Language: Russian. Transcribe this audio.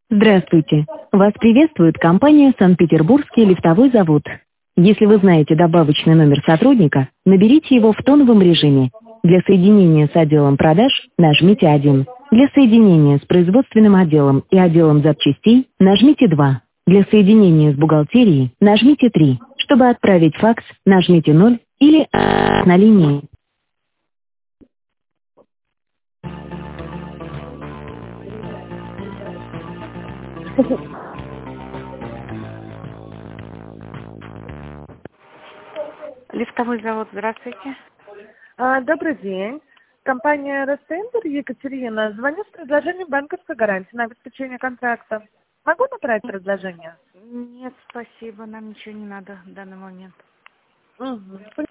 Здравствуйте. Вас приветствует компания «Санкт-Петербургский лифтовой завод». Если вы знаете добавочный номер сотрудника, наберите его в тоновом режиме. Для соединения с отделом продаж нажмите 1. Для соединения с производственным отделом и отделом запчастей нажмите 2. Для соединения с бухгалтерией нажмите 3. Чтобы отправить факс, нажмите 0 или на линии. Лифтовой завод, здравствуйте. Добрый день. Компания «Ростендер», Екатерина. Звоню с предложением банковской гарантии на обеспечение контракта. Могу направить предложение? Нет, спасибо, нам ничего не надо в данный момент. Угу.